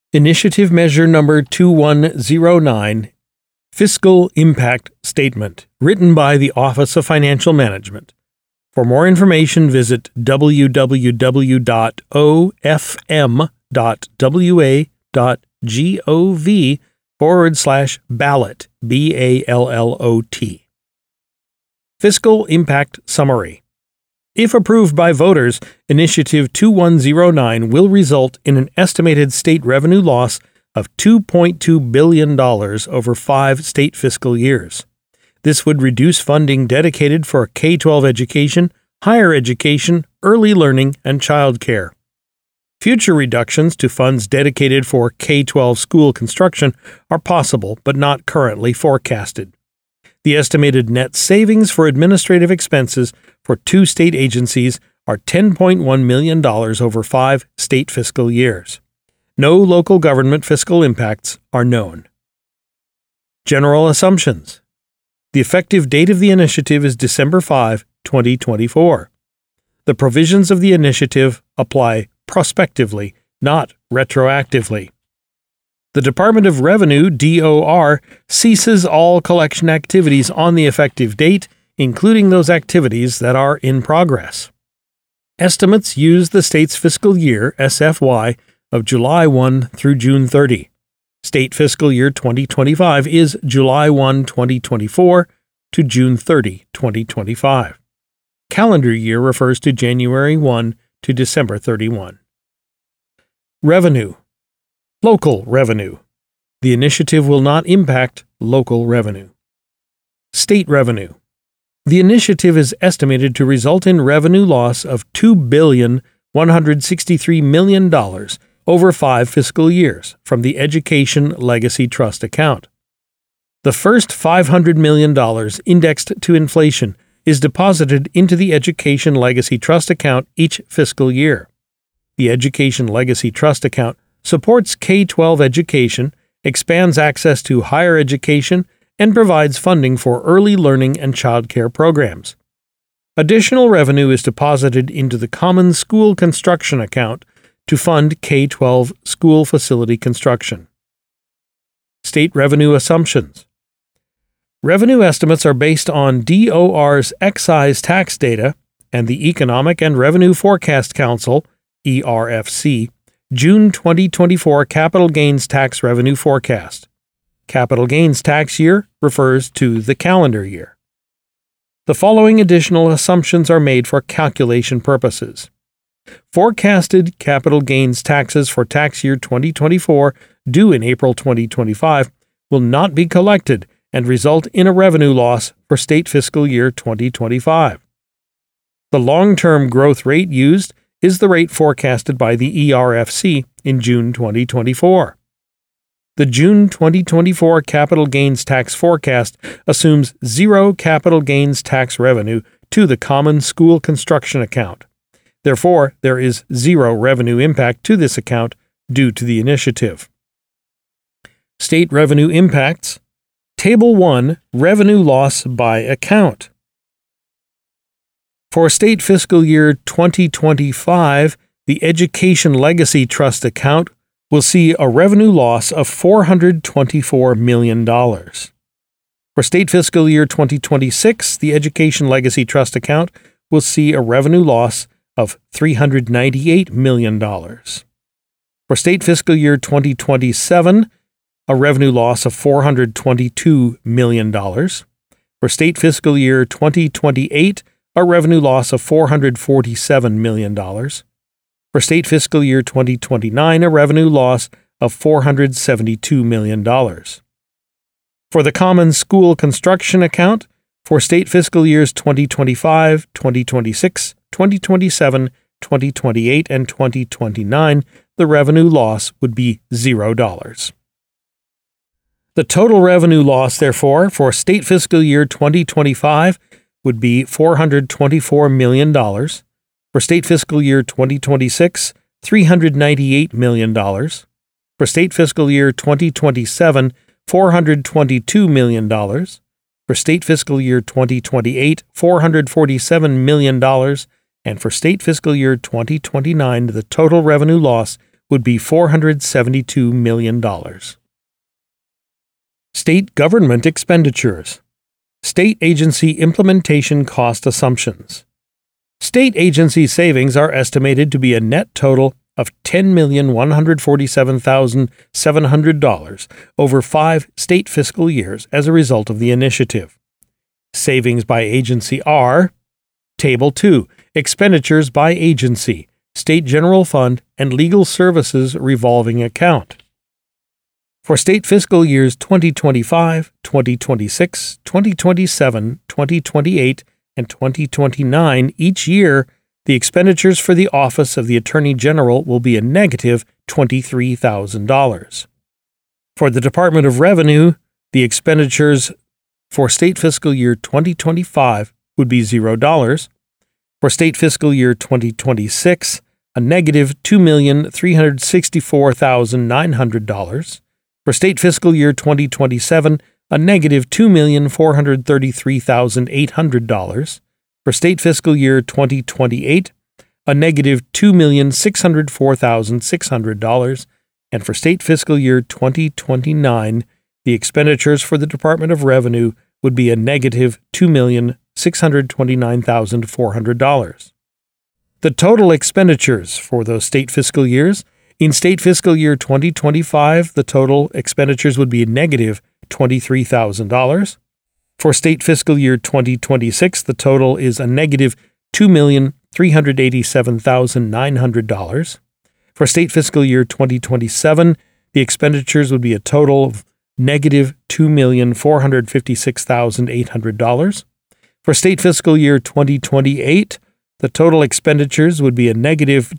Initiative Measure Number 2109, Fiscal Impact Statement, written by the Office of Financial Management. For more information, visit www.ofm.wa.gov/ballot, BALLOT. Fiscal Impact Summary. If approved by voters, Initiative 2109 will result in an estimated state revenue loss of $2.2 billion over 5 state fiscal years. This would reduce funding dedicated for K-12 education, higher education, early learning, and child care. Future reductions to funds dedicated for K-12 school construction are possible but not currently forecasted. The estimated net savings for administrative expenses for 2 state agencies are $10.1 million over 5 state fiscal years. No local government fiscal impacts are known. General assumptions. The effective date of the initiative is December 5, 2024. The provisions of the initiative apply prospectively, not retroactively. The Department of Revenue, DOR, ceases all collection activities on the effective date, including those activities that are in progress. Estimates use the state's fiscal year, SFY, of July 1 through June 30. State fiscal year 2025 is July 1, 2024 to June 30, 2025. Calendar year refers to January 1 to December 31. Revenue. Local revenue. The initiative will not impact local revenue. State revenue. The initiative is estimated to result in revenue loss of $2,163 million over 5 fiscal years from the Education Legacy Trust account. The first $500 million indexed to inflation is deposited into the Education Legacy Trust account each fiscal year. The Education Legacy Trust account supports K-12 education, expands access to higher education, and provides funding for early learning and child care programs. Additional revenue is deposited into the Common School Construction account to fund K-12 school facility construction. State revenue assumptions. Revenue estimates are based on DOR's excise tax data and the Economic and Revenue Forecast Council, ERFC, June 2024 capital gains tax revenue forecast. Capital gains tax year refers to the calendar year. The following additional assumptions are made for calculation purposes. Forecasted capital gains taxes for tax year 2024 due in April 2025 will not be collected and result in a revenue loss for state fiscal year 2025. The long-term growth rate used is the rate forecasted by the ERFC in June 2024. The June 2024 capital gains tax forecast assumes 0 capital gains tax revenue to the Common School Construction account. Therefore, there is 0 revenue impact to this account due to the initiative. State revenue impacts. Table 1, Revenue Loss by Account. For state fiscal year 2025, the Education Legacy Trust account will see a revenue loss of $424 million. For state fiscal year 2026, the Education Legacy Trust account will see a revenue loss of $398 million. For state fiscal year 2027, a revenue loss of $422 million. For state fiscal year 2028, a revenue loss of $447 million. For state fiscal year 2029, a revenue loss of $472 million. For the Common School Construction account, for state fiscal years 2025, 2026, 2027, 2028, and 2029, the revenue loss would be $0. The total revenue loss, therefore, for state fiscal year 2025 would be $424 million. For state fiscal year 2026, $398 million. For state fiscal year 2027, $422 million. For state fiscal year 2028, $447 million. And for state fiscal year 2029, the total revenue loss would be $472 million. State government expenditures. State agency implementation cost assumptions. State agency savings are estimated to be a net total of $10,147,700 over 5 state fiscal years as a result of the initiative. Savings by agency are Table 2, Expenditures by Agency, State General Fund, and Legal Services Revolving Account. For state fiscal years 2025, 2026, 2027, 2028, and 2029 each year, the expenditures for the Office of the Attorney General will be a negative $23,000. For the Department of Revenue, the expenditures for state fiscal year 2025 would be $0. For state fiscal year 2026, a negative $2,364,900. For state fiscal year 2027, a negative $2,433,800. For state fiscal year 2028, a negative $2,604,600. And for state fiscal year 2029, the expenditures for the Department of Revenue would be a negative $2,629,400. The total expenditures for those state fiscal years: in state fiscal year 2025, the total expenditures would be negative $23,000. For state fiscal year 2026, the total is a negative $2,387,900. For state fiscal year 2027, the expenditures would be a total of negative $2,456,800. For state fiscal year 2028, the total expenditures would be a negative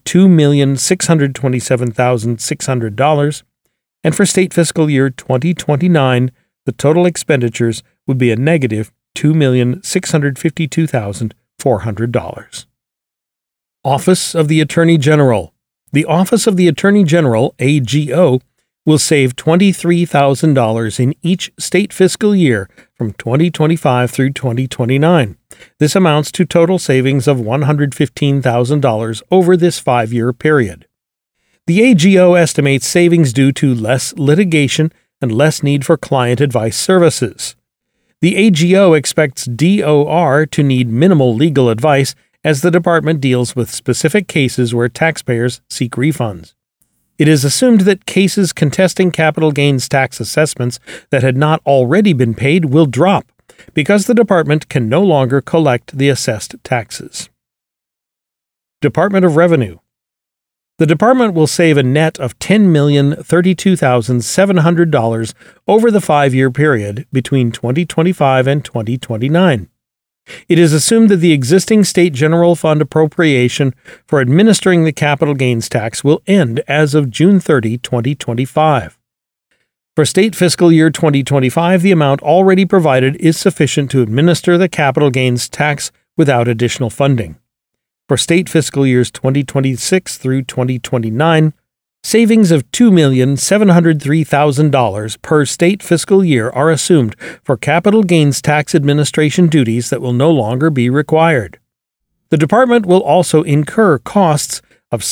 $2,627,600, and for state fiscal year 2029, the total expenditures would be a negative $2,652,400. Office of the Attorney General. The Office of the Attorney General, AGO, will save $23,000 in each state fiscal year from 2025 through 2029. This amounts to total savings of $115,000 over this 5-year period. The AGO estimates savings due to less litigation and less need for client advice services. The AGO expects DOR to need minimal legal advice as the department deals with specific cases where taxpayers seek refunds. It is assumed that cases contesting capital gains tax assessments that had not already been paid will drop because the department can no longer collect the assessed taxes. Department of Revenue. The department will save a net of $10,032,700 over the 5-year period between 2025 and 2029. It is assumed that the existing state general fund appropriation for administering the capital gains tax will end as of June 30, 2025. For state fiscal year 2025, the amount already provided is sufficient to administer the capital gains tax without additional funding. For state fiscal years 2026 through 2029, savings of $2,703,000 per state fiscal year are assumed for capital gains tax administration duties that will no longer be required. The department will also incur costs of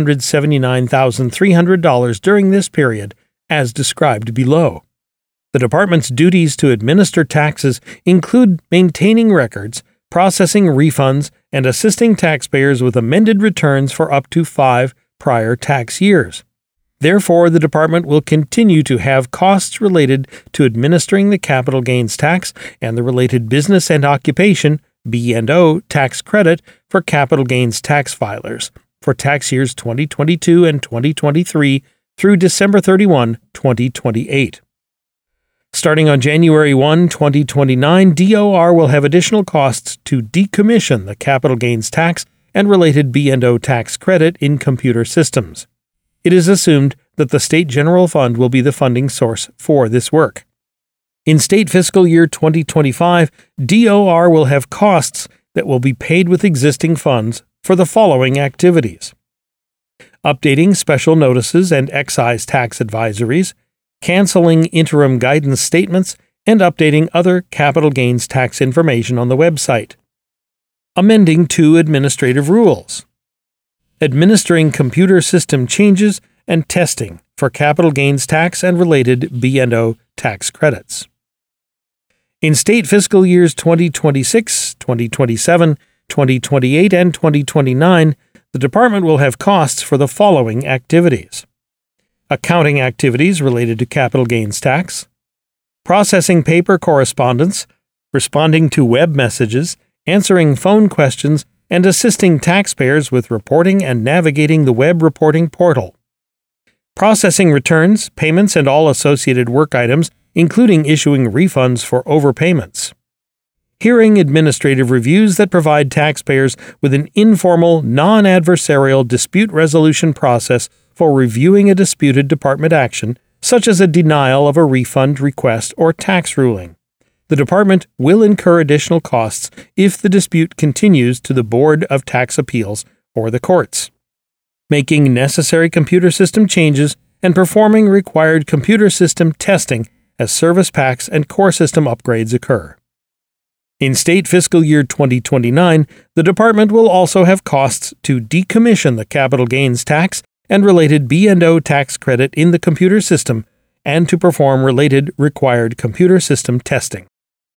$779,300 during this period, as described below. The department's duties to administer taxes include maintaining records, processing refunds, and assisting taxpayers with amended returns for up to 5 prior tax years. Therefore, the department will continue to have costs related to administering the capital gains tax and the related business and occupation (B&O) tax credit for capital gains tax filers for tax years 2022 and 2023 through December 31, 2028. Starting on January 1, 2029, DOR will have additional costs to decommission the capital gains tax and related B&O tax credit in computer systems. It is assumed that the State General Fund will be the funding source for this work. In state fiscal year 2025, DOR will have costs that will be paid with existing funds for the following activities: updating special notices and excise tax advisories, canceling interim guidance statements, and updating other capital gains tax information on the website. Amending 2 administrative rules. Administering computer system changes and testing for capital gains tax and related B&O tax credits. In state fiscal years 2026, 2027, 2028, and 2029, the Department will have costs for the following activities: accounting activities related to capital gains tax, processing paper correspondence, responding to web messages, answering phone questions, and assisting taxpayers with reporting and navigating the web reporting portal, processing returns, payments, and all associated work items, including issuing refunds for overpayments, hearing administrative reviews that provide taxpayers with an informal, non-adversarial dispute resolution process for reviewing a disputed department action, such as a denial of a refund request or tax ruling. The Department will incur additional costs if the dispute continues to the Board of Tax Appeals or the courts, making necessary computer system changes and performing required computer system testing as service packs and core system upgrades occur. In state fiscal year 2029, the Department will also have costs to decommission the capital gains tax and related B&O tax credit in the computer system and to perform related required computer system testing.